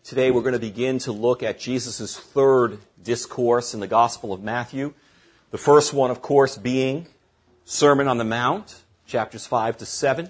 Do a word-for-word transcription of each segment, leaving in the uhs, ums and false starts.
Today we're going to begin to look at Jesus' third discourse in the Gospel of Matthew. The first one, of course, being Sermon on the Mount, chapters five to seven.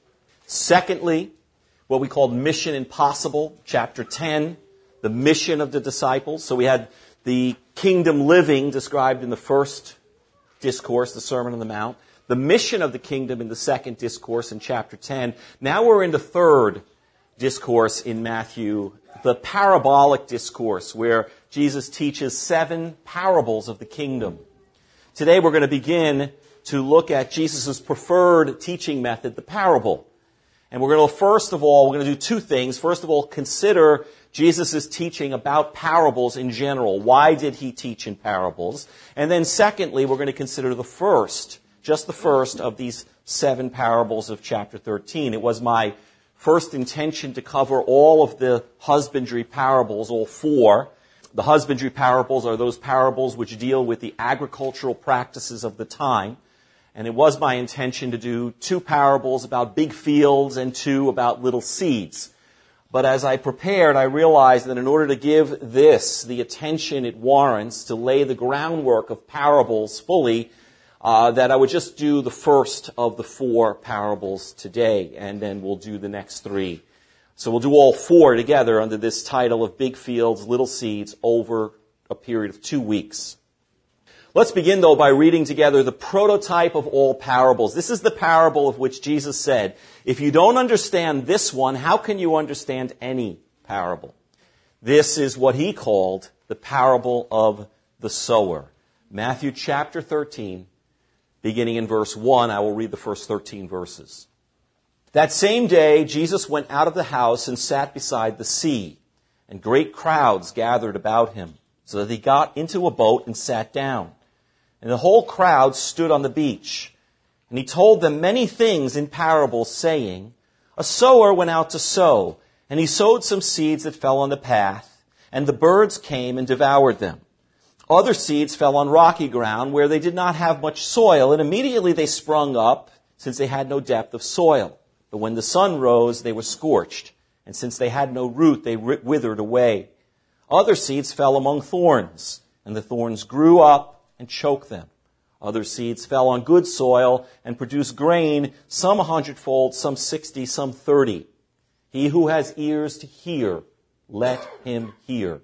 Secondly, what we call Mission Impossible, chapter ten, the mission of the disciples. So we had the kingdom living described in the first discourse, the Sermon on the Mount. The mission of the kingdom in the second discourse in chapter ten. Now we're in the third discourse in Matthew, the parabolic discourse, where Jesus teaches seven parables of the kingdom. Today we're going to begin to look at Jesus' preferred teaching method, the parable. And we're going to, first of all, we're going to do two things. First of all, consider Jesus' teaching about parables in general. Why did he teach in parables? And then secondly, we're going to consider the first, just the first of these seven parables of chapter thirteen. It was my first intention to cover all of the husbandry parables, all four. The husbandry parables are those parables which deal with the agricultural practices of the time. And it was my intention to do two parables about big fields and two about little seeds. But as I prepared, I realized that in order to give this the attention it warrants, to lay the groundwork of parables fully, Uh, that I would just do the first of the four parables today, and then we'll do the next three. So we'll do all four together under this title of Big Fields, Little Seeds over a period of two weeks. Let's begin, though, by reading together the prototype of all parables. This is the parable of which Jesus said, if you don't understand this one, how can you understand any parable? This is what he called the parable of the sower. Matthew chapter thirteen. Beginning in verse one, I will read the first thirteen verses. That same day, Jesus went out of the house and sat beside the sea, and great crowds gathered about him, so that he got into a boat and sat down. And the whole crowd stood on the beach. And he told them many things in parables, saying, a sower went out to sow, and he sowed some seeds that fell on the path, and the birds came and devoured them. Other seeds fell on rocky ground where they did not have much soil, and immediately they sprung up, since they had no depth of soil. But when the sun rose, they were scorched, and since they had no root, they withered away. Other seeds fell among thorns, and the thorns grew up and choked them. Other seeds fell on good soil and produced grain, some a hundredfold, some sixty, some thirty. He who has ears to hear, let him hear.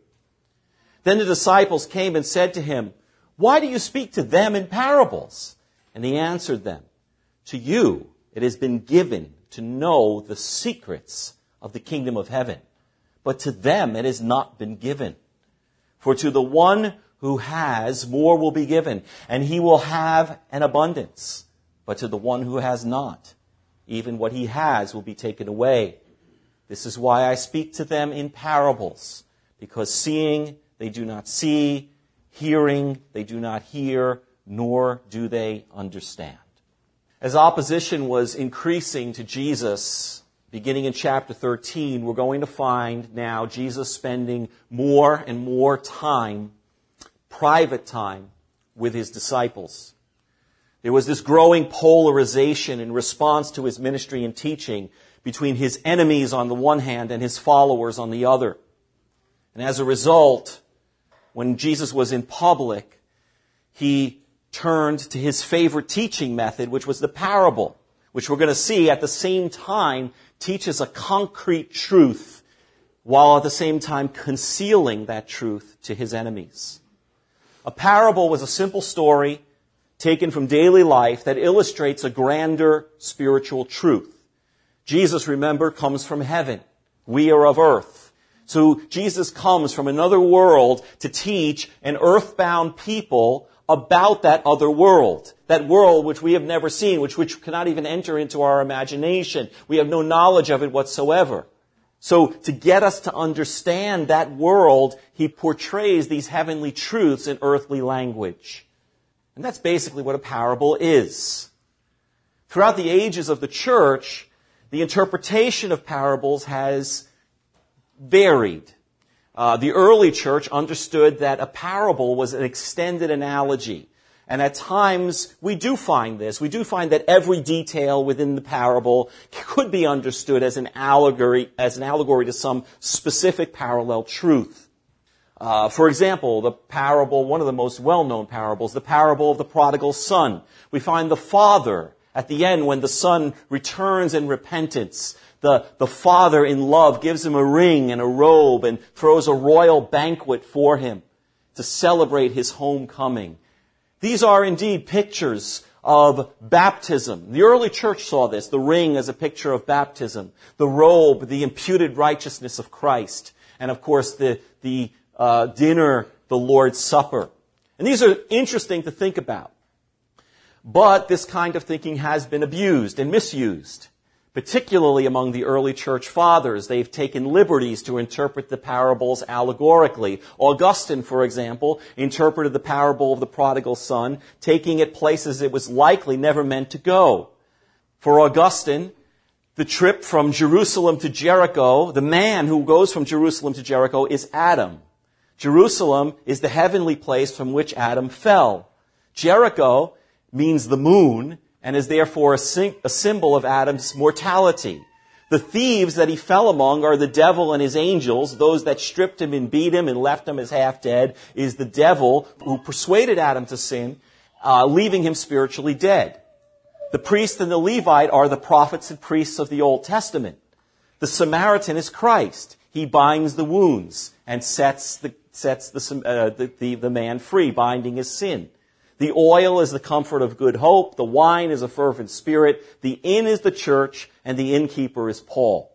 Then the disciples came and said to him, why do you speak to them in parables? And he answered them, to you it has been given to know the secrets of the kingdom of heaven, but to them it has not been given. For to the one who has, more will be given, and he will have an abundance. But to the one who has not, even what he has will be taken away. This is why I speak to them in parables, because seeing they do not see, hearing they do not hear, nor do they understand. As opposition was increasing to Jesus, beginning in chapter thirteen, we're going to find now Jesus spending more and more time, private time, with his disciples. There was this growing polarization in response to his ministry and teaching between his enemies on the one hand and his followers on the other. And as a result, when Jesus was in public, he turned to his favorite teaching method, which was the parable, which we're going to see at the same time teaches a concrete truth, while at the same time concealing that truth to his enemies. A parable was a simple story taken from daily life that illustrates a grander spiritual truth. Jesus, remember, comes from heaven. We are of earth. So Jesus comes from another world to teach an earthbound people about that other world. That world which we have never seen, which, which cannot even enter into our imagination. We have no knowledge of it whatsoever. So to get us to understand that world, he portrays these heavenly truths in earthly language. And that's basically what a parable is. Throughout the ages of the church, the interpretation of parables has varied. Uh, the early church understood that a parable was an extended analogy. And at times, we do find this. We do find that every detail within the parable could be understood as an allegory, as an allegory to some specific parallel truth. Uh, for example, the parable, one of the most well-known parables, the parable of the prodigal son. We find the father at the end when the son returns in repentance. The, the father in love gives him a ring and a robe and throws a royal banquet for him to celebrate his homecoming. These are indeed pictures of baptism. The early church saw this, the ring as a picture of baptism, the robe, the imputed righteousness of Christ, and of course the, the uh, dinner, the Lord's Supper. And these are interesting to think about. But this kind of thinking has been abused and misused, particularly among the early church fathers. They've taken liberties to interpret the parables allegorically. Augustine, for example, interpreted the parable of the prodigal son, taking it places it was likely never meant to go. For Augustine, the trip from Jerusalem to Jericho, the man who goes from Jerusalem to Jericho is Adam. Jerusalem is the heavenly place from which Adam fell. Jericho means the moon, and is therefore a, sim- a symbol of Adam's mortality. The thieves that he fell among are the devil and his angels. Those that stripped him and beat him and left him as half dead is the devil who persuaded Adam to sin, uh, leaving him spiritually dead. The priest and the Levite are the prophets and priests of the Old Testament. The Samaritan is Christ. He binds the wounds and sets the sets the, uh, the, the, the man free, binding his sin. The oil is the comfort of good hope. The wine is a fervent spirit. The inn is the church, and the innkeeper is Paul.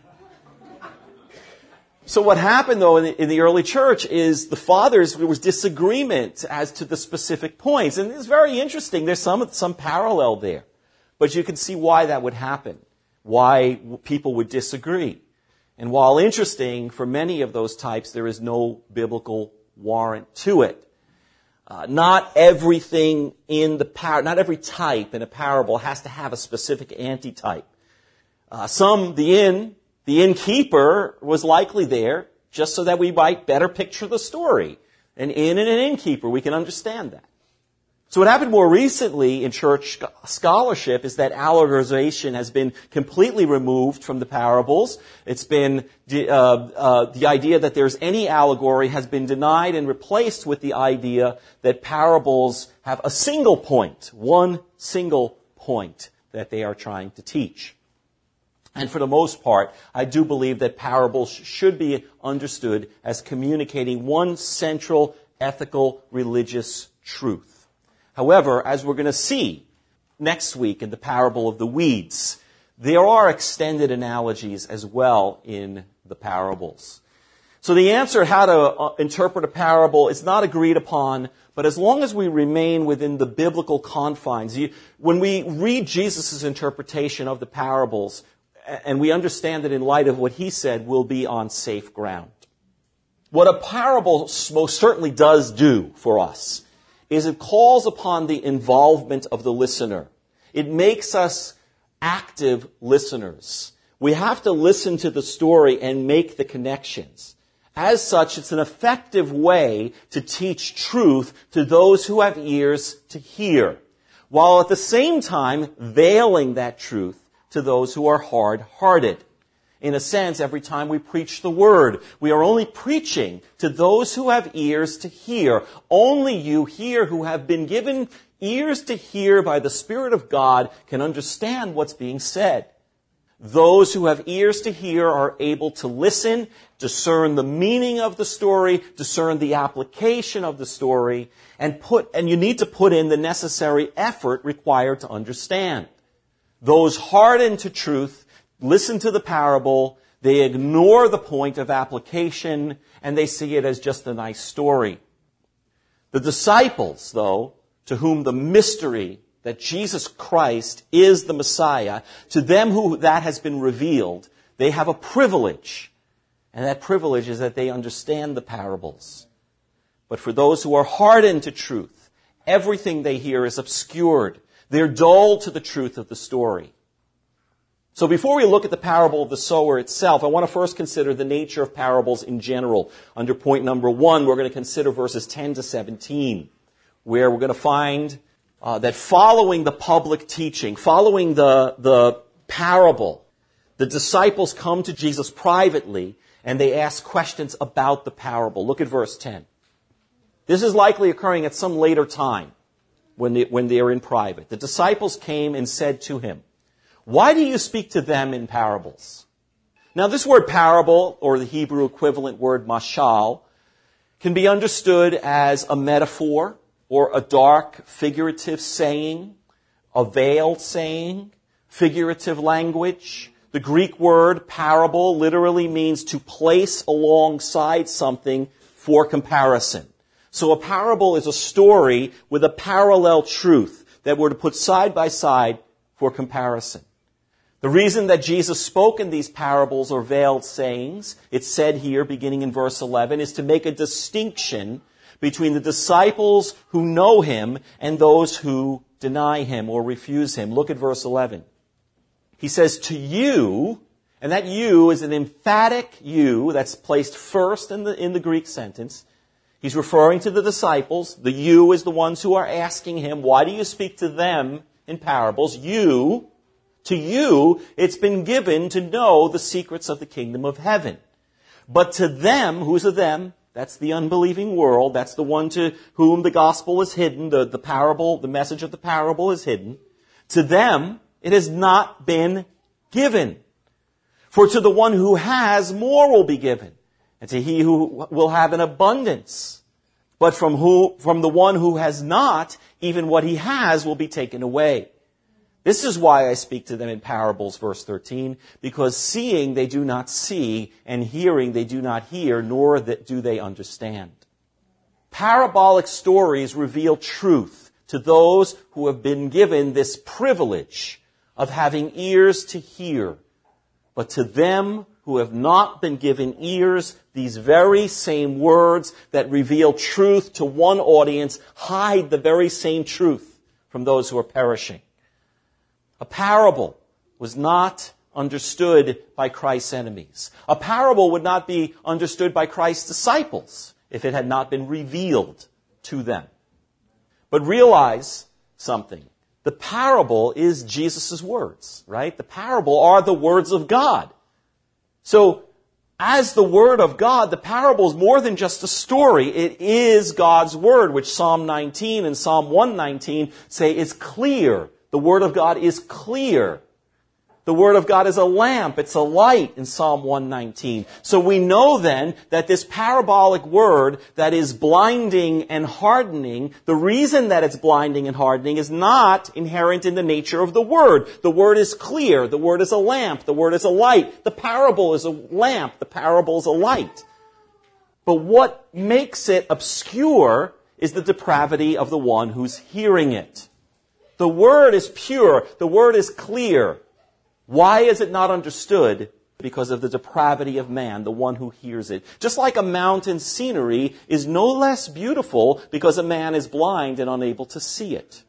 So what happened, though, in the, in the early church is the fathers, there was disagreement as to the specific points. And it's very interesting. There's some, some parallel there. But you can see why that would happen, why people would disagree. And while interesting, for many of those types, there is no biblical warrant to it. Uh, not everything in the par- not every type in a parable has to have a specific antitype. Uh, some, the inn, the innkeeper was likely there just so that we might better picture the story. An inn and an innkeeper, we can understand that. So what happened more recently in church scholarship is that allegorization has been completely removed from the parables. It's been, uh, uh, the idea that there's any allegory has been denied and replaced with the idea that parables have a single point, one single point that they are trying to teach. And for the most part, I do believe that parables should be understood as communicating one central ethical religious truth. However, as we're going to see next week in the parable of the weeds, there are extended analogies as well in the parables. So the answer how to interpret a parable is not agreed upon, but as long as we remain within the biblical confines, you, when we read Jesus' interpretation of the parables, and we understand it in light of what he said, we'll be on safe ground. What a parable most certainly does do for us is it calls upon the involvement of the listener. It makes us active listeners. We have to listen to the story and make the connections. As such, it's an effective way to teach truth to those who have ears to hear, while at the same time veiling that truth to those who are hard-hearted. In a sense, every time we preach the word, we are only preaching to those who have ears to hear. Only you here who have been given ears to hear by the Spirit of God can understand what's being said. Those who have ears to hear are able to listen, discern the meaning of the story, discern the application of the story, and put, and you need to put in the necessary effort required to understand. Those hardened to truth listen to the parable, they ignore the point of application, and they see it as just a nice story. The disciples, though, to whom the mystery that Jesus Christ is the Messiah, to them who that has been revealed, they have a privilege. And that privilege is that they understand the parables. But for those who are hardened to truth, everything they hear is obscured. They're dull to the truth of the story. So before we look at the parable of the sower itself, I want to first consider the nature of parables in general. Under point number one, we're going to consider verses ten to seventeen. where we're going to find uh, that following the public teaching, following the, the parable, the disciples come to Jesus privately and they ask questions about the parable. Look at verse ten. This is likely occurring at some later time when they, when they are in private. The disciples came and said to him, "Why do you speak to them in parables?" Now this word parable, or the Hebrew equivalent word mashal, can be understood as a metaphor or a dark figurative saying, a veiled saying, figurative language. The Greek word parable literally means to place alongside something for comparison. So a parable is a story with a parallel truth that we're to put side by side for comparison. The reason that Jesus spoke in these parables or veiled sayings, it's said here beginning in verse eleven, is to make a distinction between the disciples who know him and those who deny him or refuse him. Look at verse eleven. He says, "To you," and that you is an emphatic you that's placed first in the, in the Greek sentence. He's referring to the disciples. The you is the ones who are asking him, "Why do you speak to them in parables?" You, to you, it's been given to know the secrets of the kingdom of heaven. But to them, who's a them? That's the unbelieving world. That's the one to whom the gospel is hidden, the, the parable, the message of the parable is hidden. To them, it has not been given. For to the one who has, more will be given, and to he who will have an abundance. But from who, from the one who has not, even what he has will be taken away. This is why I speak to them in parables, verse thirteen, because seeing they do not see, and hearing they do not hear, nor do they understand. Parabolic stories reveal truth to those who have been given this privilege of having ears to hear. But to them who have not been given ears, these very same words that reveal truth to one audience hide the very same truth from those who are perishing. A parable was not understood by Christ's enemies. A parable would not be understood by Christ's disciples if it had not been revealed to them. But realize something. The parable is Jesus' words, right? The parable are the words of God. So, as the word of God, the parable is more than just a story. It is God's word, which Psalm nineteen and Psalm one nineteen say is clear. The word of God is clear. The word of God is a lamp. It's a light in Psalm one nineteen. So we know then that this parabolic word that is blinding and hardening, the reason that it's blinding and hardening is not inherent in the nature of the word. The word is clear. The word is a lamp. The word is a light. The parable is a lamp. The parable is a light. But what makes it obscure is the depravity of the one who's hearing it. The word is pure. The word is clear. Why is it not understood? Because of the depravity of man, the one who hears it. Just like a mountain scenery is no less beautiful because a man is blind and unable to see it.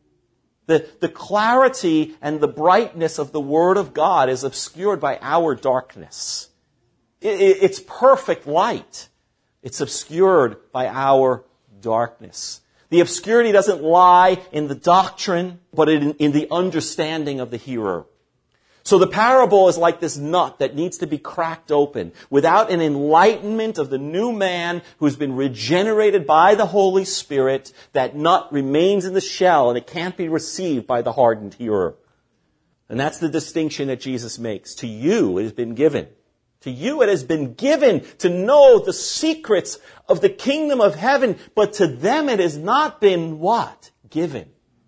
The, the clarity and the brightness of the Word of God is obscured by our darkness. It, it, it's perfect light. It's obscured by our darkness. The obscurity doesn't lie in the doctrine, but in, in the understanding of the hearer. So the parable is like this nut that needs to be cracked open. Without an enlightenment of the new man who's been regenerated by the Holy Spirit, that nut remains in the shell and it can't be received by the hardened hearer. And that's the distinction that Jesus makes. To you it has been given. To you it has been given to know the secrets of the kingdom of heaven, but to them it has not been what? Given.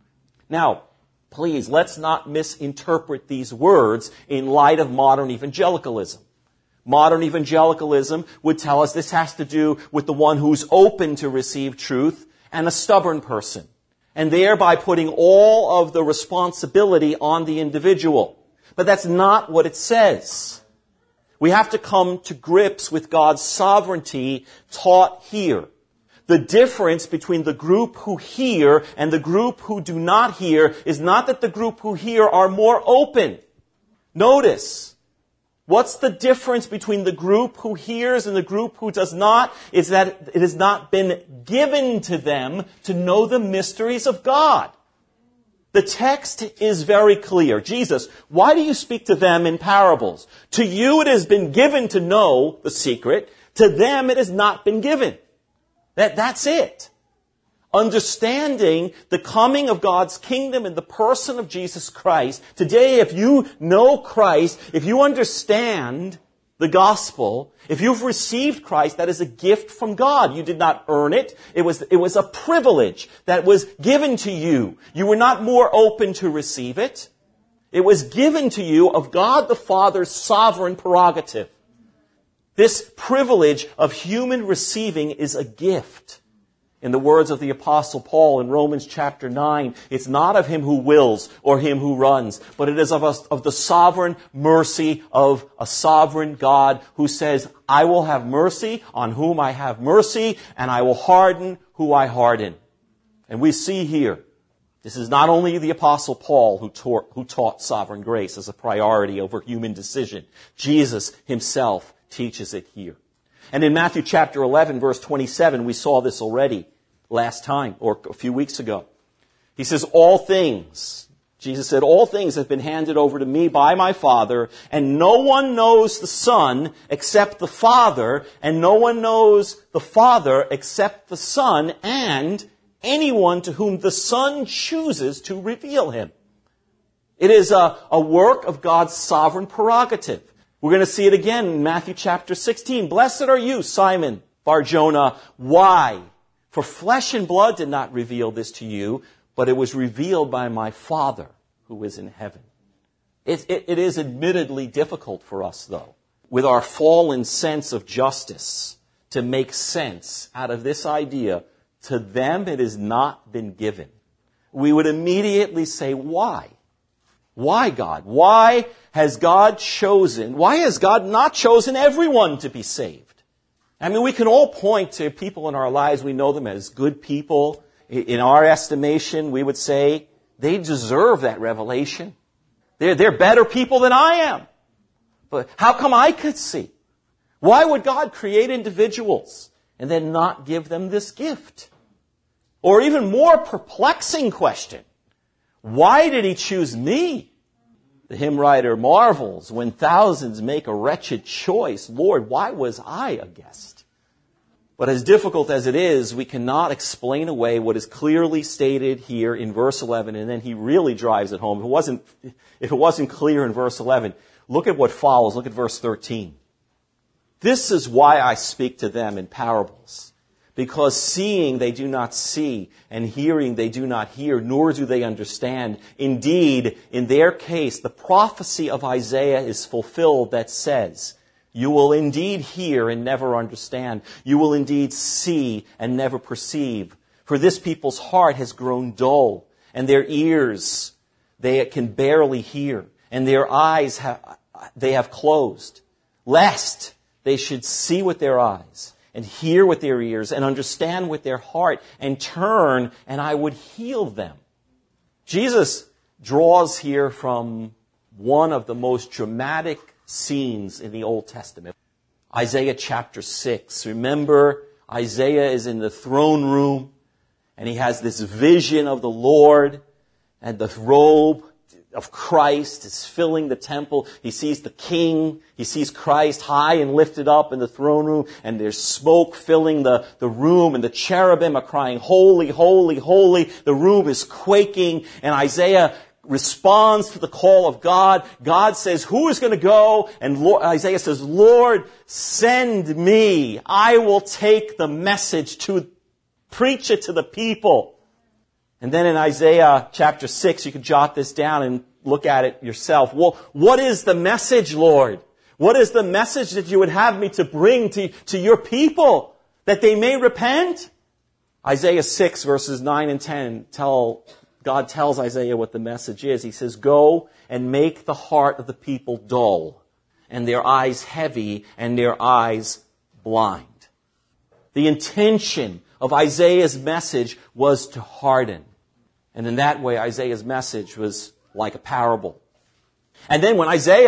Now, please, let's not misinterpret these words in light of modern evangelicalism. Modern evangelicalism would tell us this has to do with the one who's open to receive truth and a stubborn person, and thereby putting all of the responsibility on the individual. But that's not what it says. We have to come to grips with God's sovereignty taught here. The difference between the group who hear and the group who do not hear is not that the group who hear are more open. Notice, What's the difference between the group who hears and the group who does not? Is that it has not been given to them to know the mysteries of God. The text is very clear. Jesus, why do you speak to them in parables? To you it has been given to know the secret. To them it has not been given. That, that's it. Understanding the coming of God's kingdom in the person of Jesus Christ. Today, if you know Christ, if you understand the gospel, if you've received Christ, that is a gift from God. You did not earn it. It was, it was a privilege that was given to you. You were not more open to receive it. It was given to you of God the Father's sovereign prerogative. This privilege of human receiving is a gift. In the words of the Apostle Paul in Romans chapter nine, it's not of him who wills or him who runs, but it is of us, of the sovereign mercy of a sovereign God who says, I will have mercy on whom I have mercy, and I will harden who I harden. And we see here, this is not only the Apostle Paul who taught, who taught sovereign grace as a priority over human decision. Jesus himself teaches it here. And in Matthew chapter eleven, verse twenty-seven, we saw this already last time, or a few weeks ago. He says, all things, Jesus said, all things have been handed over to me by my Father, and no one knows the Son except the Father, and no one knows the Father except the Son, and anyone to whom the Son chooses to reveal him. It is a, a work of God's sovereign prerogative. We're going to see it again in Matthew chapter sixteen. Blessed are you, Simon Bar-Jonah. Why? For flesh and blood did not reveal this to you, but it was revealed by my Father who is in heaven. It, it, it is admittedly difficult for us, though, with our fallen sense of justice, to make sense out of this idea. To them it has not been given. We would immediately say, why? Why, God? Why has God chosen, why has God not chosen everyone to be saved? I mean, we can all point to people in our lives, we know them as good people. In our estimation, we would say, they deserve that revelation. They're, they're better people than I am. But how come I could see? Why would God create individuals and then not give them this gift? Or even more perplexing question, why did he choose me? The hymn writer marvels, when thousands make a wretched choice, Lord, why was I a guest? But as difficult as it is, we cannot explain away what is clearly stated here in verse eleven, and then he really drives it home. If it wasn't, if it wasn't clear in verse eleven, look at what follows. Look at verse thirteen. This is why I speak to them in parables. Because seeing they do not see, and hearing they do not hear, nor do they understand. Indeed, in their case, the prophecy of Isaiah is fulfilled that says, you will indeed hear and never understand. You will indeed see and never perceive. For this people's heart has grown dull, and their ears they can barely hear, and their eyes have, they have closed, lest they should see with their eyes, and hear with their ears, and understand with their heart, and turn, and I would heal them. Jesus draws here from one of the most dramatic scenes in the Old Testament. Isaiah chapter six. Remember, Isaiah is in the throne room, and he has this vision of the Lord, and the robe of Christ is filling the temple. He sees the king. He sees Christ high and lifted up in the throne room, and there's smoke filling the, the room, and the cherubim are crying, holy, holy, holy. The room is quaking, and Isaiah responds to the call of God. God says, who is going to go? And Lord, Isaiah says, Lord, send me. I will take the message to preach it to the people. And then in Isaiah chapter six, you can jot this down and look at it yourself. Well, what is the message, Lord? What is the message that you would have me to bring to, to your people, that they may repent? Isaiah six, verses nine and ten, tell, God tells Isaiah what the message is. He says, go and make the heart of the people dull, and their eyes heavy, and their eyes blind. The intention of Isaiah's message was to harden. And in that way, Isaiah's message was like a parable. And then when Isaiah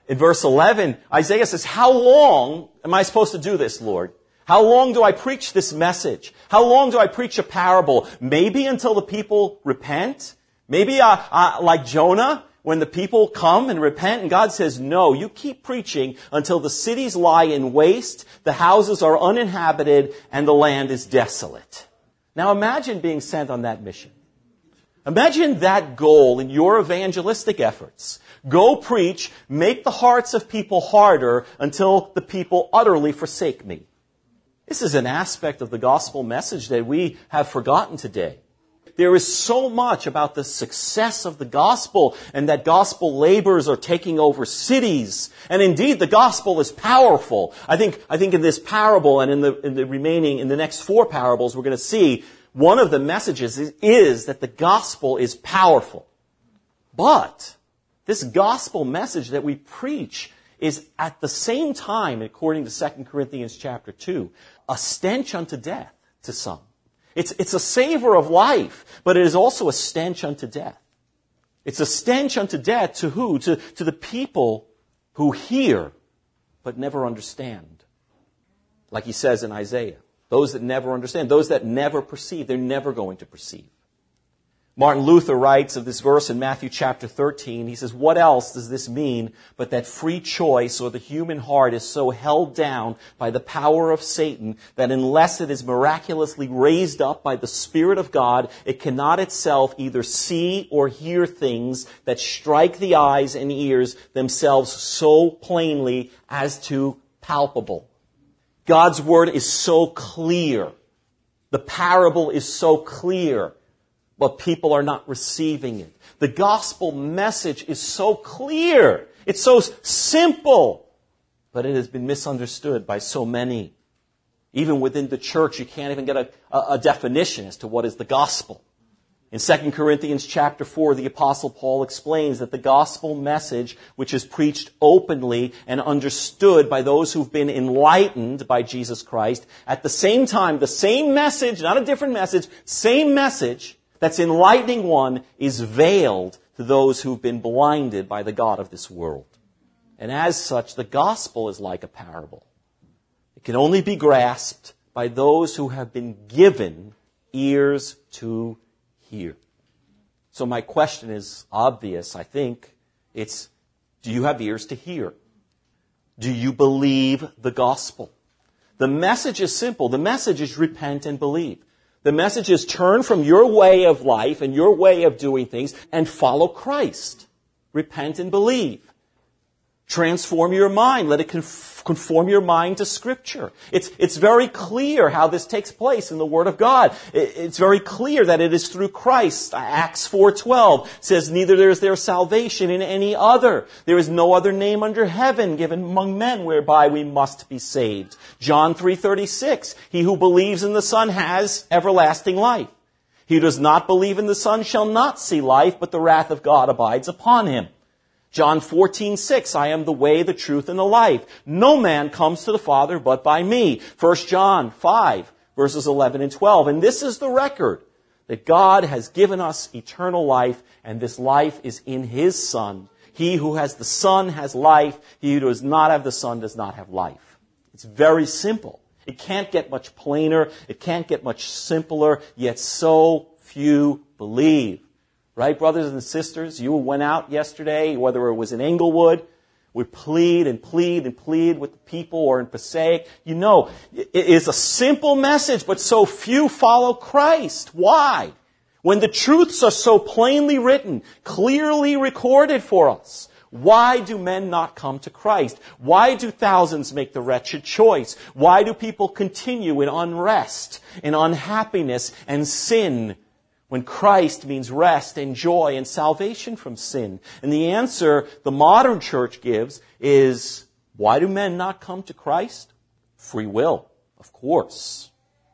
In verse eleven, Isaiah says, how long am I supposed to do this, Lord? How long do I preach this message? How long do I preach a parable? Maybe until the people repent? Maybe uh, uh, like Jonah, when the people come and repent, and God says, no, you keep preaching until the cities lie in waste, the houses are uninhabited, and the land is desolate. Now imagine being sent on that mission. Imagine that goal in your evangelistic efforts. Go preach, make the hearts of people harder until the people utterly forsake me. This is an aspect of the gospel message that we have forgotten today. There is so much about the success of the gospel and that gospel labors are taking over cities. And indeed, the gospel is powerful. I think, I think in this parable and in the, in the remaining, in the next four parables, we're going to see one of the messages is, is that the gospel is powerful. But this gospel message that we preach is at the same time, according to Second Corinthians chapter two, a stench unto death to some. It's, it's a savor of life, but it is also a stench unto death. It's a stench unto death to who? To, to the people who hear but never understand. Like he says in Isaiah, those that never understand, those that never perceive, they're never going to perceive. Martin Luther writes of this verse in Matthew chapter thirteen. He says, what else does this mean but that free choice or the human heart is so held down by the power of Satan that unless it is miraculously raised up by the Spirit of God, it cannot itself either see or hear things that strike the eyes and ears themselves so plainly as to palpable. God's word is so clear. The parable is so clear. But people are not receiving it. The gospel message is so clear. It's so simple. But it has been misunderstood by so many. Even within the church, you can't even get a, a, a definition as to what is the gospel. In Second Corinthians chapter four, the Apostle Paul explains that the gospel message, which is preached openly and understood by those who've been enlightened by Jesus Christ, at the same time, the same message, not a different message, same message, that's enlightening one is veiled to those who've been blinded by the God of this world. And as such, the gospel is like a parable. It can only be grasped by those who have been given ears to hear. So my question is obvious, I think. It's, do you have ears to hear? Do you believe the gospel? The message is simple. The message is repent and believe. The message is turn from your way of life and your way of doing things and follow Christ. Repent and believe. Transform your mind. Let it conform your mind to Scripture. It's, it's very clear how this takes place in the Word of God. It's very clear that it is through Christ. Acts four twelve says, neither there is there salvation in any other. There is no other name under heaven given among men whereby we must be saved. John three thirty-six, he who believes in the Son has everlasting life. He who does not believe in the Son shall not see life, but the wrath of God abides upon him. John fourteen six, I am the way, the truth, and the life. No man comes to the Father but by me. First John five, verses eleven and twelve. And this is the record, that God has given us eternal life, and this life is in His Son. He who has the Son has life. He who does not have the Son does not have life. It's very simple. It can't get much plainer. It can't get much simpler, yet so few believe. Right, brothers and sisters? You went out yesterday, whether it was in Englewood, we plead and plead and plead with the people, or in Passaic. You know, it is a simple message, but so few follow Christ. Why? When the truths are so plainly written, clearly recorded for us, why do men not come to Christ? Why do thousands make the wretched choice? Why do people continue in unrest, in unhappiness, and sin, when Christ means rest and joy and salvation from sin? And the answer the modern church gives is, why do men not come to Christ? Free will, of course.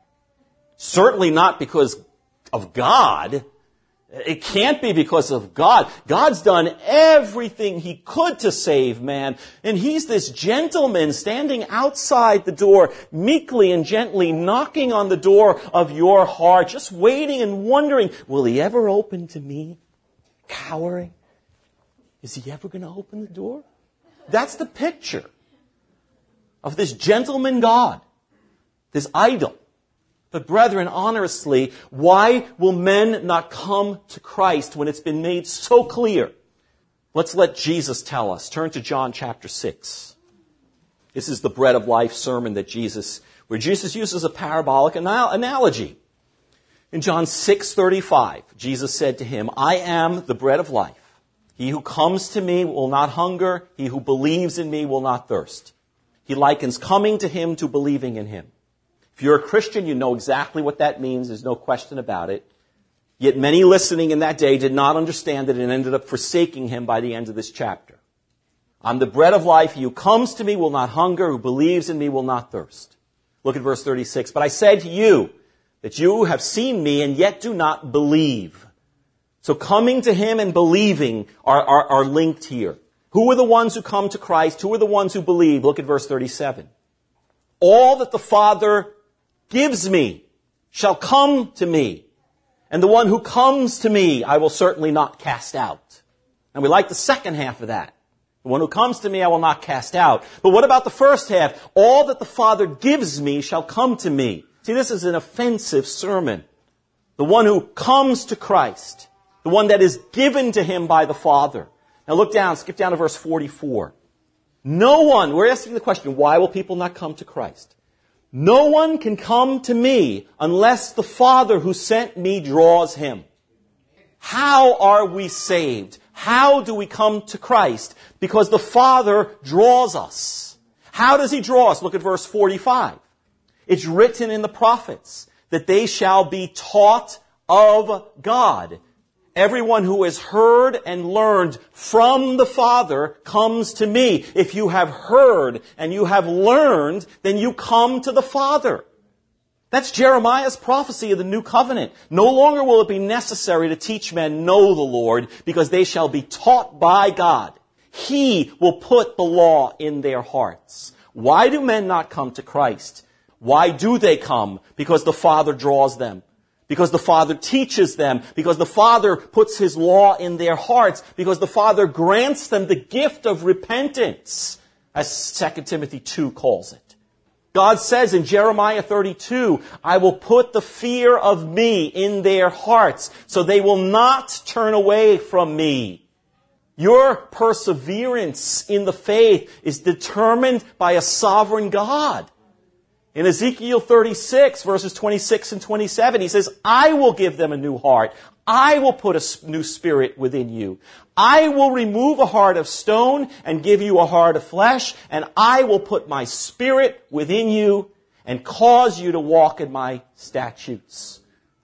Certainly not because of God. It can't be because of God. God's done everything He could to save man. And He's this gentleman standing outside the door, meekly and gently knocking on the door of your heart, just waiting and wondering, will He ever open to me? Cowering. Is He ever going to open the door? That's the picture of this gentleman God, this idol. But brethren, honestly, why will men not come to Christ when it's been made so clear? Let's let Jesus tell us. Turn to John chapter six. This is the bread of life sermon that Jesus, where Jesus uses a parabolic anal- analogy. In John six thirty-five, Jesus said to him, I am the bread of life. He who comes to me will not hunger. He who believes in me will not thirst. He likens coming to him to believing in him. If you're a Christian, you know exactly what that means. There's no question about it. Yet many listening in that day did not understand it and ended up forsaking him by the end of this chapter. I'm the bread of life. He who comes to me will not hunger. Who believes in me will not thirst. Look at verse thirty-six. But I said to you that you have seen me and yet do not believe. So coming to him and believing are, are, are linked here. Who are the ones who come to Christ? Who are the ones who believe? Look at verse thirty-seven. All that the Father gives me shall come to me, and the one who comes to me I will certainly not cast out. And we like the second half of that. The one who comes to me I will not cast out. But what about the first half? All that the Father gives me shall come to me. See, this is an offensive sermon. The one who comes to Christ, the one that is given to him by the Father. Now look down, skip down to verse forty-four. No one, we're asking the question, why will people not come to Christ? No one can come to me unless the Father who sent me draws him. How are we saved? How do we come to Christ? Because the Father draws us. How does he draw us? Look at verse forty-five. It's written in the prophets that they shall be taught of God. Everyone who has heard and learned from the Father comes to me. If you have heard and you have learned, then you come to the Father. That's Jeremiah's prophecy of the new covenant. No longer will it be necessary to teach men know the Lord, because they shall be taught by God. He will put the law in their hearts. Why do men not come to Christ? Why do they come? Because the Father draws them. Because the Father teaches them. Because the Father puts his law in their hearts. Because the Father grants them the gift of repentance, as Second Timothy two calls it. God says in Jeremiah thirty-two, I will put the fear of me in their hearts, so they will not turn away from me. Your perseverance in the faith is determined by a sovereign God. In Ezekiel thirty-six, verses twenty-six and twenty-seven, he says, I will give them a new heart. I will put a new spirit within you. I will remove a heart of stone and give you a heart of flesh, and I will put my spirit within you and cause you to walk in my statutes.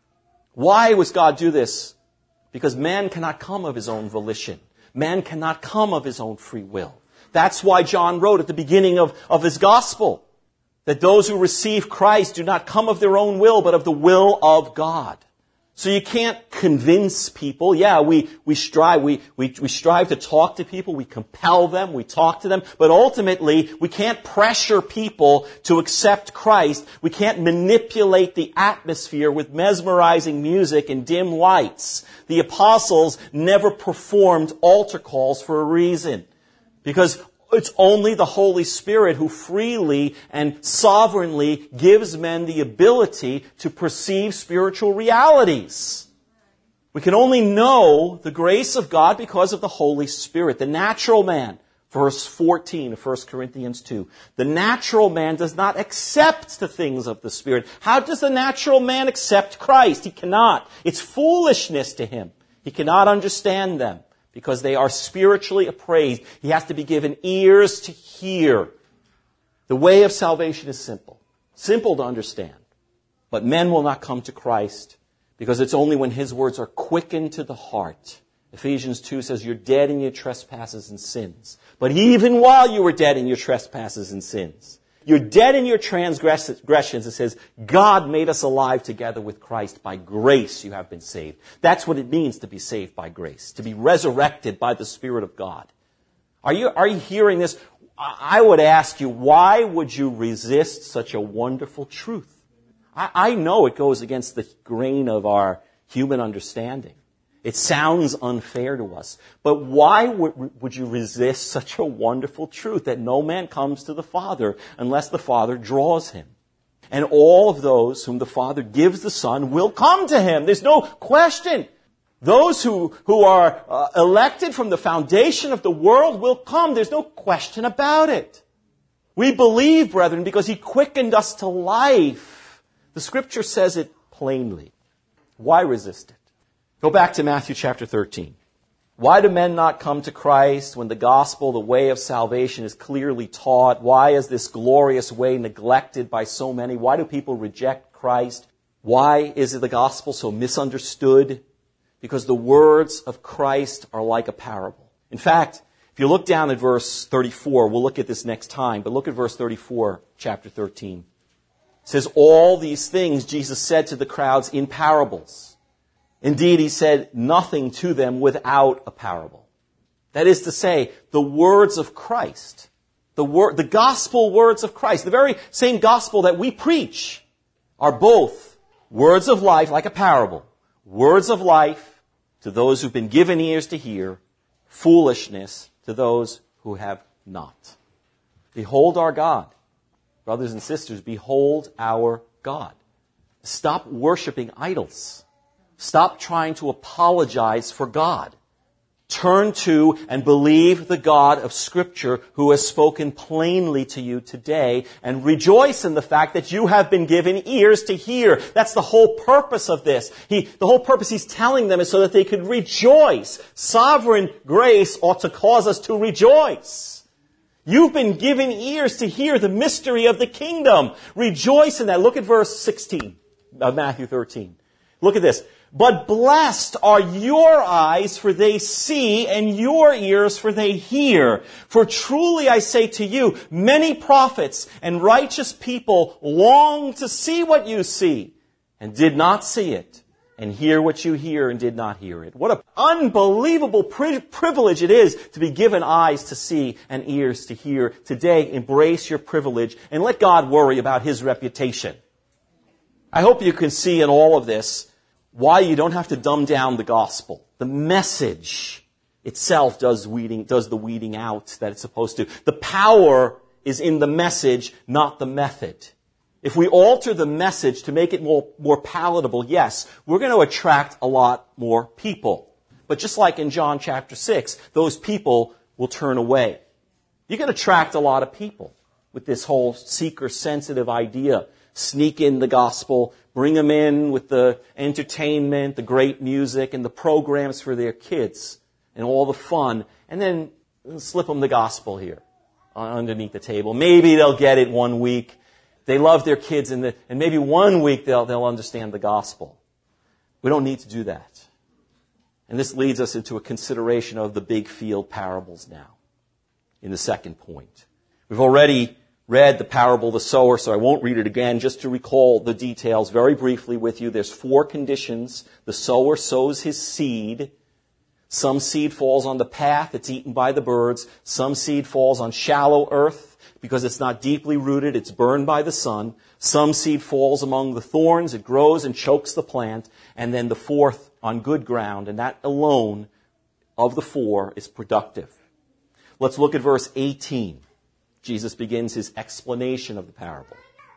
Why was God do this? Because man cannot come of his own volition. Man cannot come of his own free will. That's why John wrote at the beginning of, of his gospel that those who receive Christ do not come of their own will, but of the will of God. So you can't convince people. Yeah, we, we strive, we, we, we strive to talk to people, we compel them, we talk to them, but ultimately we can't pressure people to accept Christ. We can't manipulate the atmosphere with mesmerizing music and dim lights. The apostles never performed altar calls for a reason, because it's only the Holy Spirit who freely and sovereignly gives men the ability to perceive spiritual realities. We can only know the grace of God because of the Holy Spirit. The natural man, verse fourteen of First Corinthians two, the natural man does not accept the things of the Spirit. How does the natural man accept Christ? He cannot. It's foolishness to him. He cannot understand them, because they are spiritually appraised. He has to be given ears to hear. The way of salvation is simple. Simple to understand. But men will not come to Christ because it's only when his words are quickened to the heart. Ephesians two says, you're dead in your trespasses and sins. But even while you were dead in your trespasses and sins, you're dead in your transgressions. It says, God made us alive together with Christ. By grace you have been saved. That's what it means to be saved by grace, to be resurrected by the Spirit of God. Are you, are you hearing this? I would ask you, why would you resist such a wonderful truth? I, I know it goes against the grain of our human understanding. It sounds unfair to us. But why would, would you resist such a wonderful truth that no man comes to the Father unless the Father draws him? And all of those whom the Father gives the Son will come to him. There's no question. Those who, who are uh, elected from the foundation of the world will come. There's no question about it. We believe, brethren, because he quickened us to life. The Scripture says it plainly. Why resist it? Go back to Matthew chapter thirteen. Why do men not come to Christ when the gospel, the way of salvation, is clearly taught? Why is this glorious way neglected by so many? Why do people reject Christ? Why is the gospel so misunderstood? Because the words of Christ are like a parable. In fact, if you look down at verse thirty-four, we'll look at this next time, but look at verse thirty-four, chapter thirteen. It says, all these things Jesus said to the crowds in parables. Indeed, he said nothing to them without a parable. That is to say, the words of Christ, the word, the gospel words of Christ, the very same gospel that we preach, are both words of life, like a parable, words of life to those who've been given ears to hear, foolishness to those who have not. Behold our God. Brothers and sisters, behold our God. Stop worshiping idols. Stop trying to apologize for God. Turn to and believe the God of Scripture who has spoken plainly to you today, and rejoice in the fact that you have been given ears to hear. That's the whole purpose of this. He, the whole purpose he's telling them is so that they could rejoice. Sovereign grace ought to cause us to rejoice. You've been given ears to hear the mystery of the kingdom. Rejoice in that. Look at verse sixteen of Matthew thirteen. Look at this. But blessed are your eyes, for they see, and your ears, for they hear. For truly I say to you, many prophets and righteous people long to see what you see, and did not see it, and hear what you hear, and did not hear it. What an unbelievable pri- privilege it is to be given eyes to see and ears to hear. Today, embrace your privilege, and let God worry about his reputation. I hope you can see in all of this why you don't have to dumb down the gospel. The message itself does weeding, does the weeding out that it's supposed to. The power is in the message, not the method. If we alter the message to make it more, more palatable, yes, we're going to attract a lot more people. But just like in John chapter six, those people will turn away. You can attract a lot of people with this whole seeker-sensitive idea. Sneak in the gospel, bring them in with the entertainment, the great music, and the programs for their kids, and all the fun, and then slip them the gospel here underneath the table. Maybe they'll get it one week. They love their kids, and, the, and maybe one week they'll, they'll understand the gospel. We don't need to do that. And this leads us into a consideration of the big field parables now, in the second point. We've already read the parable of the sower, so I won't read it again. Just to recall the details very briefly with you, there's four conditions. The sower sows his seed. Some seed falls on the path, it's eaten by the birds. Some seed falls on shallow earth because it's not deeply rooted, it's burned by the sun. Some seed falls among the thorns, it grows and chokes the plant. And then the fourth on good ground, and that alone of the four is productive. Let's look at verse eighteen. Jesus begins his explanation of the parable.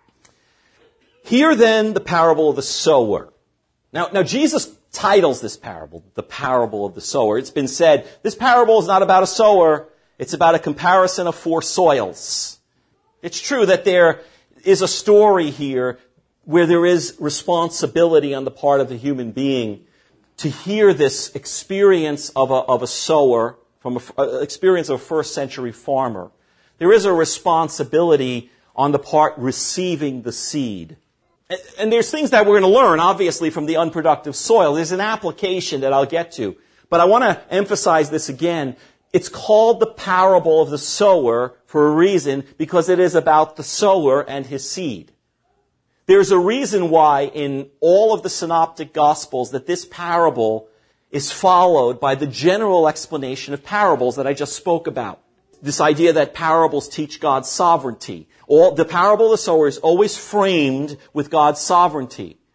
Hear then the parable of the sower. Now, now Jesus titles this parable, the parable of the sower. It's been said, this parable is not about a sower, it's about a comparison of four soils. It's true that there is a story here where there is responsibility on the part of the human being to hear this experience of a, of a sower, from an experience of a first century farmer. There is a responsibility on the part receiving the seed. And, and there's things that we're going to learn, obviously, from the unproductive soil. There's an application that I'll get to. But I want to emphasize this again. It's called the parable of the sower for a reason, because it is about the sower and his seed. There's a reason why in all of the synoptic gospels that this parable is followed by the general explanation of parables that I just spoke about. This idea that parables teach God's sovereignty. All, the parable of the sower is always framed with God's sovereignty.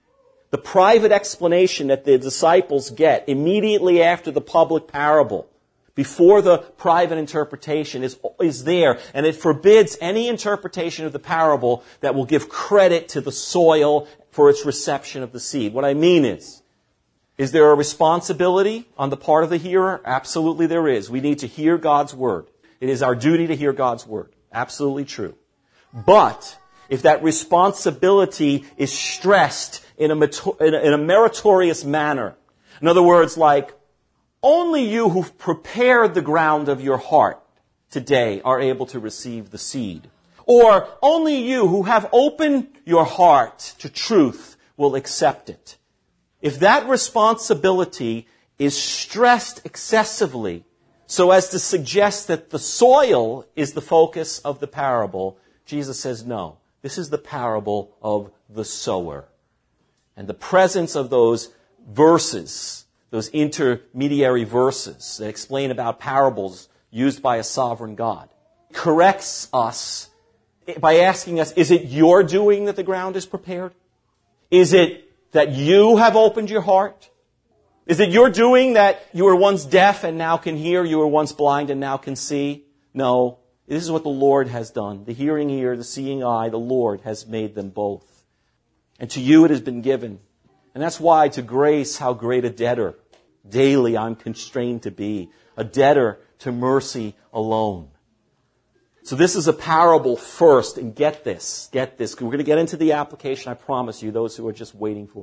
the private explanation that the disciples get immediately after the public parable, before the private interpretation, is, is there. And it forbids any interpretation of the parable that will give credit to the soil for its reception of the seed. What I mean is, is there a responsibility on the part of the hearer? Absolutely there is. We need to hear God's word. It is our duty to hear God's word. Absolutely true. But if that responsibility is stressed in a, in a meritorious manner, in other words, like, only you who've prepared the ground of your heart today are able to receive the seed. Or only you who have opened your heart to truth will accept it. If that responsibility is stressed excessively so as to suggest that the soil is the focus of the parable, Jesus says no. This is the parable of the sower. And the presence of those verses, those intermediary verses that explain about parables used by a sovereign God, corrects us by asking us, is it your doing that the ground is prepared? Is it that you have opened your heart? Is it your doing that you were once deaf and now can hear, you were once blind and now can see? No. This is what the Lord has done. The hearing ear, the seeing eye, the Lord has made them both. And to you it has been given. And that's why to grace, how great a debtor daily I'm constrained to be. A debtor to mercy alone. So this is a parable first, and get this, get this. We're going to get into the application, I promise you, those who are just waiting for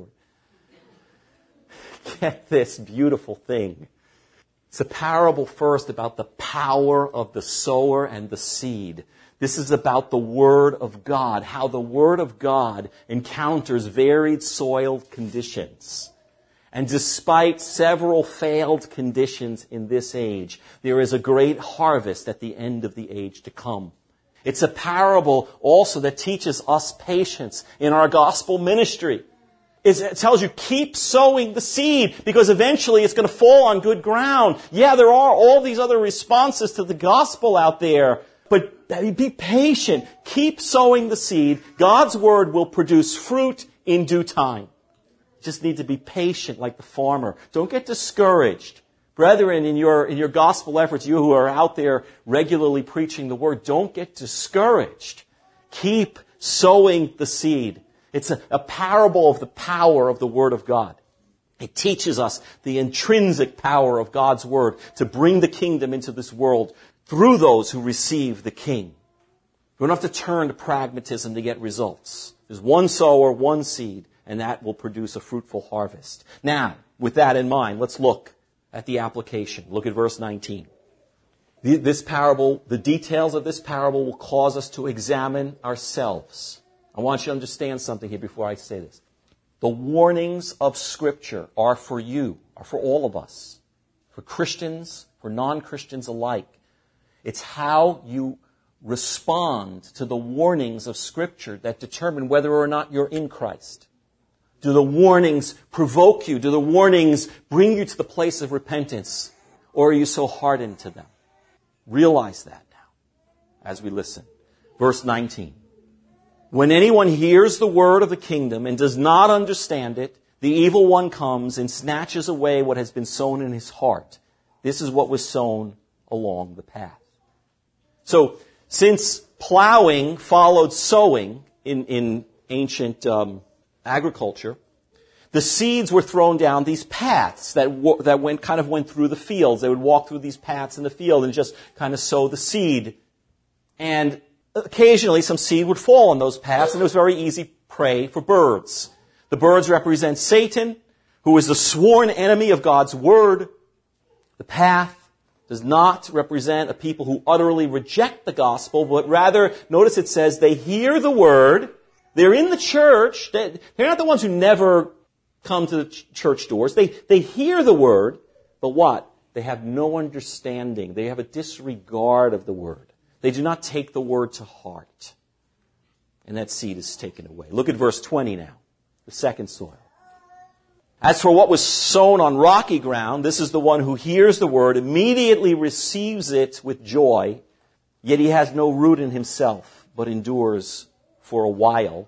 it. Get this beautiful thing. It's a parable first about the power of the sower and the seed. This is about the Word of God, how the Word of God encounters varied soil conditions. And despite several failed conditions in this age, there is a great harvest at the end of the age to come. It's a parable also that teaches us patience in our gospel ministry. It tells you, keep sowing the seed, because eventually it's going to fall on good ground. Yeah, there are all these other responses to the gospel out there, but be patient. Keep sowing the seed. God's word will produce fruit in due time. Just need to be patient like the farmer. Don't get discouraged. Brethren, in your, in your gospel efforts, you who are out there regularly preaching the word, don't get discouraged. Keep sowing the seed. It's a, a parable of the power of the Word of God. It teaches us the intrinsic power of God's Word to bring the kingdom into this world through those who receive the King. We don't have to turn to pragmatism to get results. There's one sower, one seed, and that will produce a fruitful harvest. Now, with that in mind, let's look at the application. Look at verse nineteen. This parable, the details of this parable will cause us to examine ourselves. I want you to understand something here before I say this. The warnings of Scripture are for you, are for all of us, for Christians, for non-Christians alike. It's how you respond to the warnings of Scripture that determine whether or not you're in Christ. Do the warnings provoke you? Do the warnings bring you to the place of repentance? Or are you so hardened to them? Realize that now as we listen. Verse nineteen. When anyone hears the word of the kingdom and does not understand it, the evil one comes and snatches away what has been sown in his heart. This is what was sown along the path. So, since plowing followed sowing in, in ancient um, agriculture, the seeds were thrown down these paths that w- that went kind of went through the fields. They would walk through these paths in the field and just kind of sow the seed. And occasionally some seed would fall on those paths, and it was very easy prey for birds. The birds represent Satan, who is the sworn enemy of God's word. The path does not represent a people who utterly reject the gospel, but rather, notice it says, they hear the word, they're in the church, they're not the ones who never come to the church doors. They, they hear the word, but what? They have no understanding. They have a disregard of the word. They do not take the word to heart. And that seed is taken away. Look at verse twenty now, the second soil. As for what was sown on rocky ground, this is the one who hears the word, immediately receives it with joy, yet he has no root in himself, but endures for a while.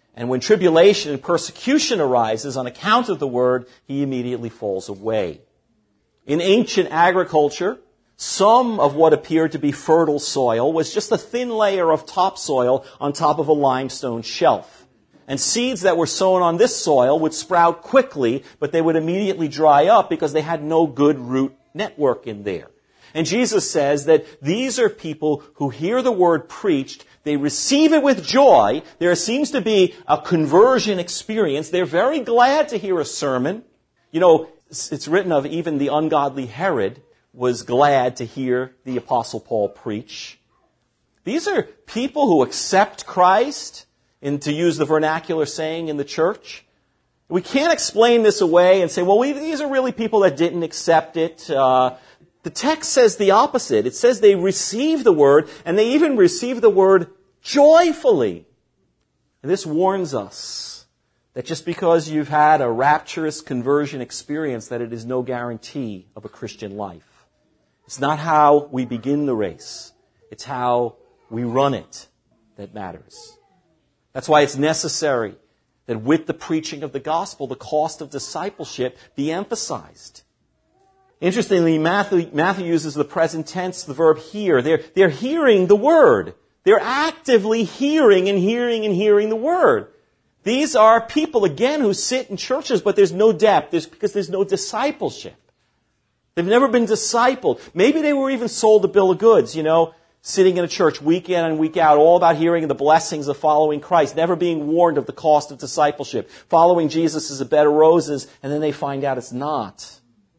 And when tribulation and persecution arises on account of the word, he immediately falls away. In ancient agriculture, some of what appeared to be fertile soil was just a thin layer of topsoil on top of a limestone shelf. And seeds that were sown on this soil would sprout quickly, but they would immediately dry up because they had no good root network in there. And Jesus says that these are people who hear the word preached, they receive it with joy, there seems to be a conversion experience, they're very glad to hear a sermon. You know, it's written of even the ungodly Herod was glad to hear the Apostle Paul preach. These are people who accept Christ, and to use the vernacular saying in the church. We can't explain this away and say, well, we, these are really people that didn't accept it. Uh, the text says the opposite. It says they receive the word, and they even receive the word joyfully. And this warns us that just because you've had a rapturous conversion experience, that it is no guarantee of a Christian life. It's not how we begin the race. It's how we run it that matters. That's why it's necessary that with the preaching of the gospel, the cost of discipleship be emphasized. Interestingly, Matthew, Matthew uses the present tense, the verb hear. They're, they're hearing the word. They're actively hearing and hearing and hearing the word. These are people, again, who sit in churches, but there's no depth there's, because there's no discipleship. They've never been discipled. Maybe they were even sold a bill of goods, you know, sitting in a church week in and week out, all about hearing the blessings of following Christ, never being warned of the cost of discipleship. Following Jesus is a bed of roses, and then they find out it's not.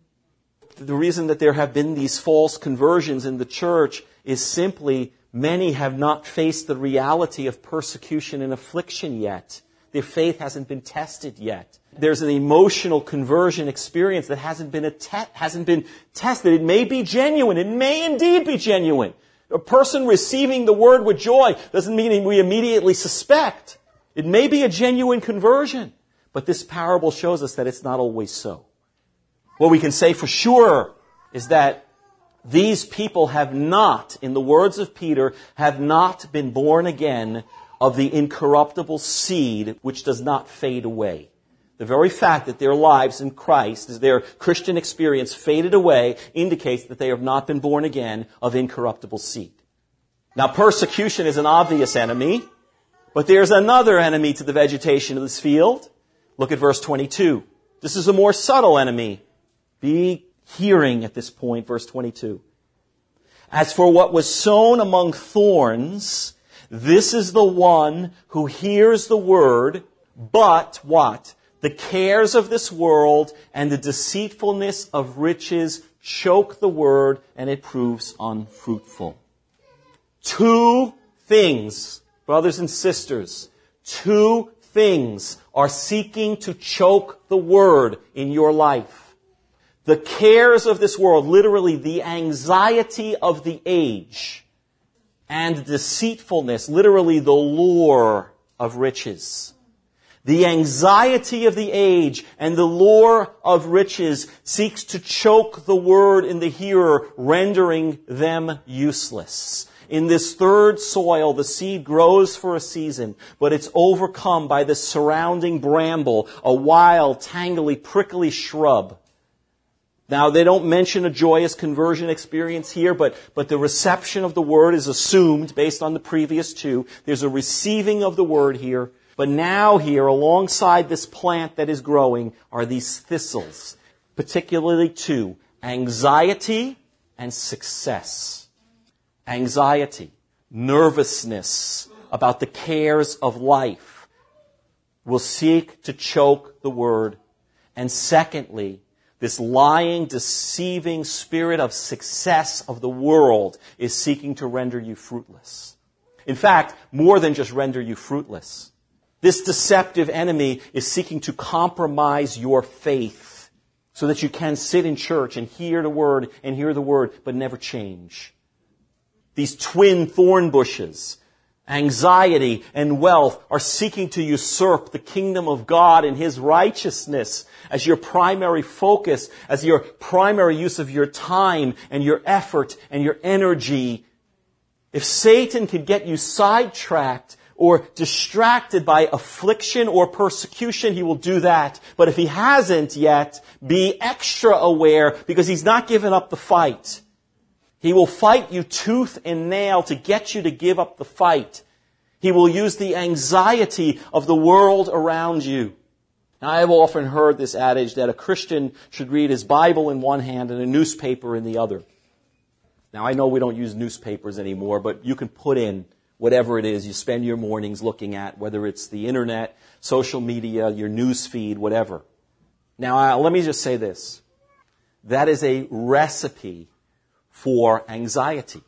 The reason that there have been these false conversions in the church is simply many have not faced the reality of persecution and affliction yet. Their faith hasn't been tested yet. There's an emotional conversion experience that hasn't been a te- hasn't been tested. It may be genuine. It may indeed be genuine. A person receiving the word with joy doesn't mean we immediately suspect. It may be a genuine conversion. But this parable shows us that it's not always so. What we can say for sure is that these people have not, in the words of Peter, have not been born again of the incorruptible seed which does not fade away. The very fact that their lives in Christ, their Christian experience faded away, indicates that they have not been born again of incorruptible seed. Now, persecution is an obvious enemy, but there's another enemy to the vegetation of this field. Look at verse twenty-two. This is a more subtle enemy. Be hearing at this point, verse twenty-two. As for what was sown among thorns, this is the one who hears the word, but what? The cares of this world and the deceitfulness of riches choke the word, and it proves unfruitful. Two things, brothers and sisters, two things are seeking to choke the word in your life. The cares of this world, literally the anxiety of the age, and deceitfulness, literally the lure of riches. The anxiety of the age and the lure of riches seeks to choke the word in the hearer, rendering them useless. In this third soil, the seed grows for a season, but it's overcome by the surrounding bramble, a wild, tangly, prickly shrub. Now, they don't mention a joyous conversion experience here, but, but the reception of the word is assumed based on the previous two. There's a receiving of the word here. But now here, alongside this plant that is growing, are these thistles, particularly two, anxiety and success. Anxiety, nervousness about the cares of life will seek to choke the word. And secondly, this lying, deceiving spirit of success of the world is seeking to render you fruitless. In fact, more than just render you fruitless. This deceptive enemy is seeking to compromise your faith so that you can sit in church and hear the word and hear the word, but never change. These twin thorn bushes, anxiety and wealth, are seeking to usurp the kingdom of God and His righteousness as your primary focus, as your primary use of your time and your effort and your energy. If Satan could get you sidetracked or distracted by affliction or persecution, he will do that. But if he hasn't yet, be extra aware because he's not given up the fight. He will fight you tooth and nail to get you to give up the fight. He will use the anxiety of the world around you. Now, I have often heard this adage that a Christian should read his Bible in one hand and a newspaper in the other. Now, I know we don't use newspapers anymore, but you can put in whatever it is you spend your mornings looking at, whether it's the internet, social media, your news feed, whatever. Now, uh, let me just say this. That is a recipe for anxiety.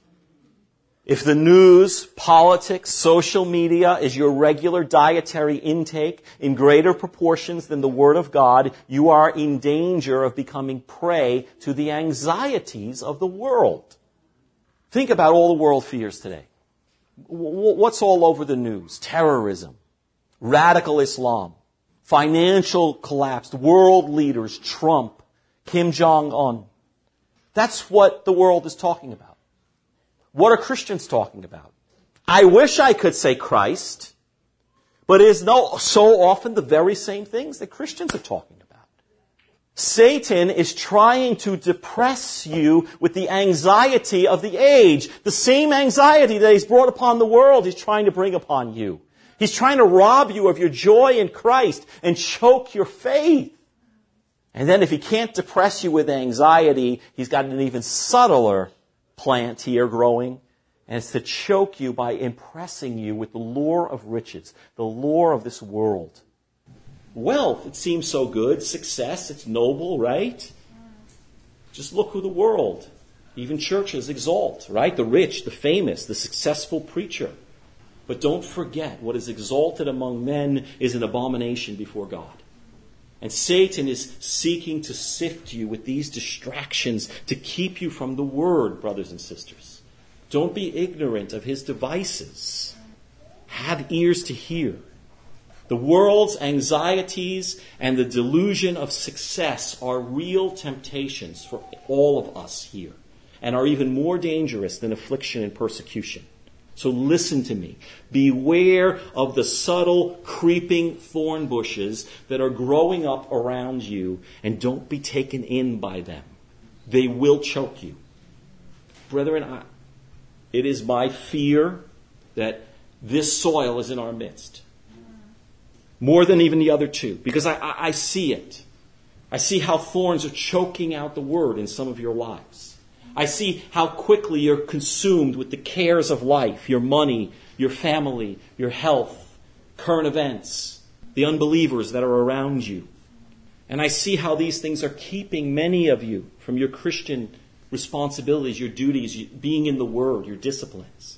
If the news, politics, social media is your regular dietary intake in greater proportions than the Word of God, you are in danger of becoming prey to the anxieties of the world. Think about all the world fears today. What's all over the news? Terrorism, radical Islam, financial collapse, world leaders, Trump, Kim Jong-un. That's what the world is talking about. What are Christians talking about? I wish I could say Christ, but it is no, so often the very same things that Christians are talking about. Satan is trying to depress you with the anxiety of the age. The same anxiety that he's brought upon the world, he's trying to bring upon you. He's trying to rob you of your joy in Christ and choke your faith. And then if he can't depress you with anxiety, he's got an even subtler plant here growing, and it's to choke you by impressing you with the lure of riches, the lure of this world. Wealth, it seems so good. Success, it's noble, right? Just look who the world, even churches, exalt, right? The rich, the famous, the successful preacher. But don't forget, what is exalted among men is an abomination before God. And Satan is seeking to sift you with these distractions to keep you from the Word, brothers and sisters. Don't be ignorant of his devices. Have ears to hear. The world's anxieties and the delusion of success are real temptations for all of us here, and are even more dangerous than affliction and persecution. So listen to me. Beware of the subtle, creeping thorn bushes that are growing up around you, and don't be taken in by them. They will choke you. Brethren, I, it is my fear that this soil is in our midst. More than even the other two. Because I, I, I see it. I see how thorns are choking out the Word in some of your lives. I see how quickly you're consumed with the cares of life, your money, your family, your health, current events, the unbelievers that are around you. And I see how these things are keeping many of you from your Christian responsibilities, your duties, being in the Word, your disciplines.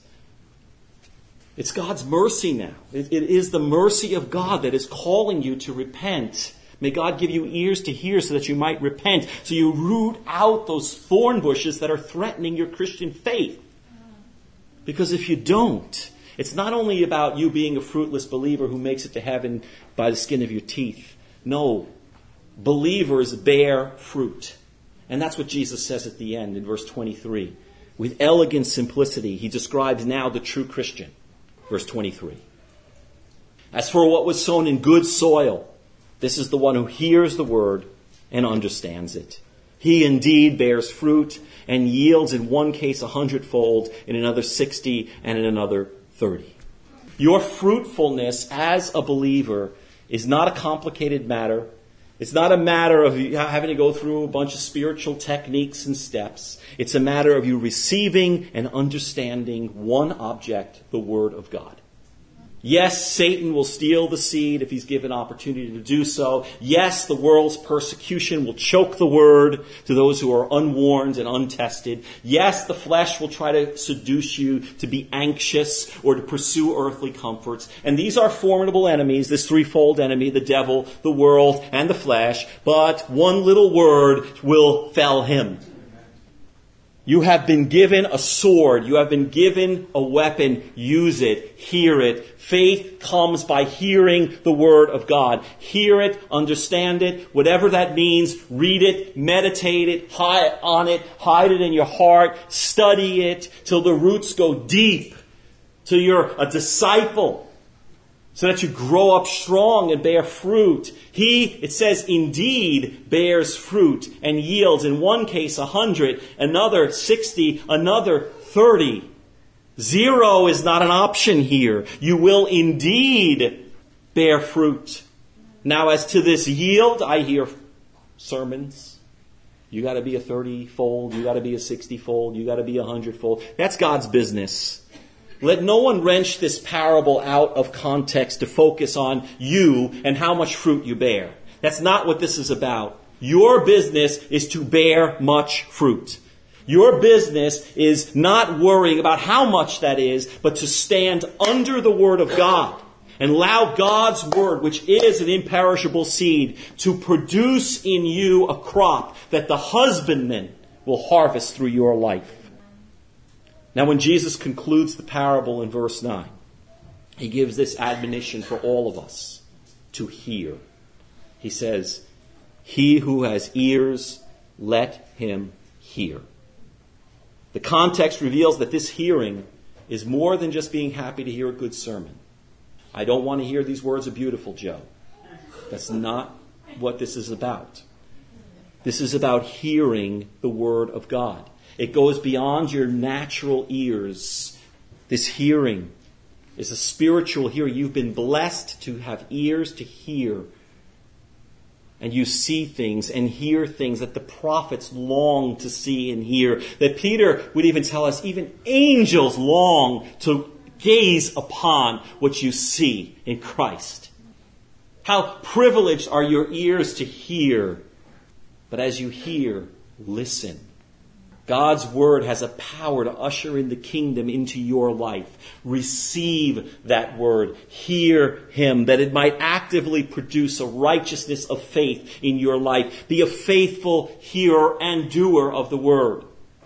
It's God's mercy now. It, it is the mercy of God that is calling you to repent. May God give you ears to hear so that you might repent. So you root out those thorn bushes that are threatening your Christian faith. Because if you don't, it's not only about you being a fruitless believer who makes it to heaven by the skin of your teeth. No, believers bear fruit. And that's what Jesus says at the end in verse twenty-three. With elegant simplicity, he describes now the true Christian. Verse twenty-three. As for what was sown in good soil, this is the one who hears the word and understands it. He indeed bears fruit and yields in one case a hundredfold, in another sixty, and in another thirty. Your fruitfulness as a believer is not a complicated matter. It's not a matter of you having to go through a bunch of spiritual techniques and steps. It's a matter of you receiving and understanding one object, the Word of God. Yes, Satan will steal the seed if he's given opportunity to do so. Yes, the world's persecution will choke the word to those who are unwarned and untested. Yes, the flesh will try to seduce you to be anxious or to pursue earthly comforts. And these are formidable enemies, this threefold enemy, the devil, the world, and the flesh. But one little word will fell him. You have been given a sword. You have been given a weapon. Use it. Hear it. Faith comes by hearing the Word of God. Hear it. Understand it. Whatever that means. Read it. Meditate it. Hide on it. Hide it in your heart. Study it till the roots go deep. Till you're a disciple. so that you grow up strong and bear fruit. He, it says, indeed bears fruit and yields, in one case a hundred, another sixty, another thirty. Zero is not an option here. You will indeed bear fruit. Now, as to this yield, I hear sermons. You got to be a thirty-fold. You got to be a sixty-fold. You got to be a hundred-fold. That's God's business. Let no one wrench this parable out of context to focus on you and how much fruit you bear. That's not what this is about. Your business is to bear much fruit. Your business is not worrying about how much that is, but to stand under the Word of God and allow God's Word, which is an imperishable seed, to produce in you a crop that the husbandman will harvest through your life. Now, when Jesus concludes the parable in verse nine, he gives this admonition for all of us to hear. He says, "He who has ears, let him hear." The context reveals that this hearing is more than just being happy to hear a good sermon. I don't want to hear these words are beautiful, Joe. That's not what this is about. This is about hearing the Word of God. It goes beyond your natural ears. This hearing is a spiritual hearing. You've been blessed to have ears to hear. And you see things and hear things that the prophets long to see and hear. That Peter would even tell us even angels long to gaze upon what you see in Christ. How privileged are your ears to hear. But as you hear, listen. God's Word has a power to usher in the kingdom into your life. Receive that Word. Hear Him, that it might actively produce a righteousness of faith in your life. Be a faithful hearer and doer of the Word.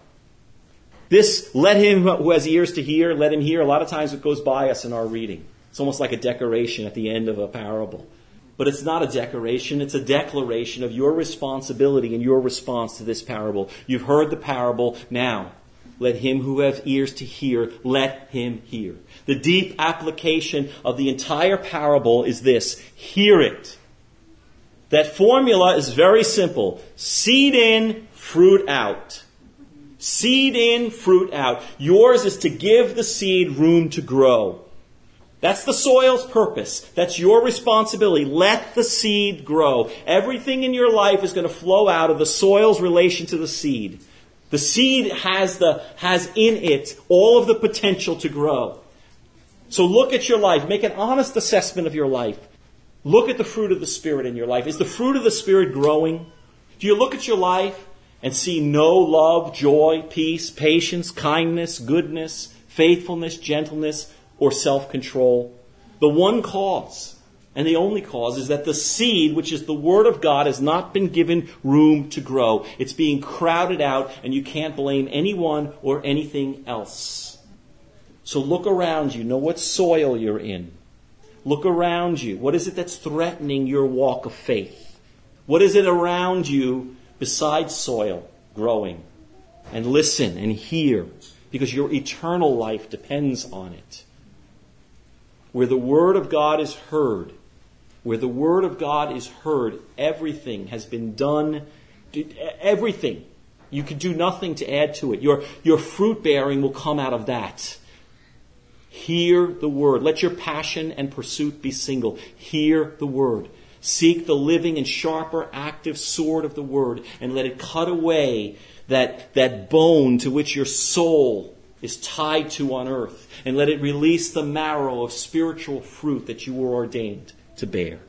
This, let him who has ears to hear, let him hear. A lot of times it goes by us in our reading. It's almost like a decoration at the end of a parable. But it's not a decoration, it's a declaration of your responsibility and your response to this parable. You've heard the parable, now let him who has ears to hear, let him hear. The deep application of the entire parable is this: hear it. That formula is very simple. Seed in, fruit out. Seed in, fruit out. Yours is to give the seed room to grow. That's the soil's purpose. That's your responsibility. Let the seed grow. Everything in your life is going to flow out of the soil's relation to the seed. The seed has the has in it all of the potential to grow. So look at your life. Make an honest assessment of your life. Look at the fruit of the Spirit in your life. Is the fruit of the Spirit growing? Do you look at your life and see no love, joy, peace, patience, kindness, goodness, faithfulness, gentleness, or self-control? The one cause, and the only cause, is that the seed, which is the Word of God, has not been given room to grow. It's being crowded out, and you can't blame anyone or anything else. So look around you. Know what soil you're in. Look around you. What is it that's threatening your walk of faith? What is it around you besides soil growing? And listen and hear, because your eternal life depends on it. Where the Word of God is heard, where the Word of God is heard, everything has been done, everything. You could do nothing to add to it. Your, your fruit bearing will come out of that. Hear the Word. Let your passion and pursuit be single. Hear the Word. Seek the living and sharper, active sword of the Word, and let it cut away that, that bone to which your soul is tied to on earth, and let it release the marrow of spiritual fruit that you were ordained to bear.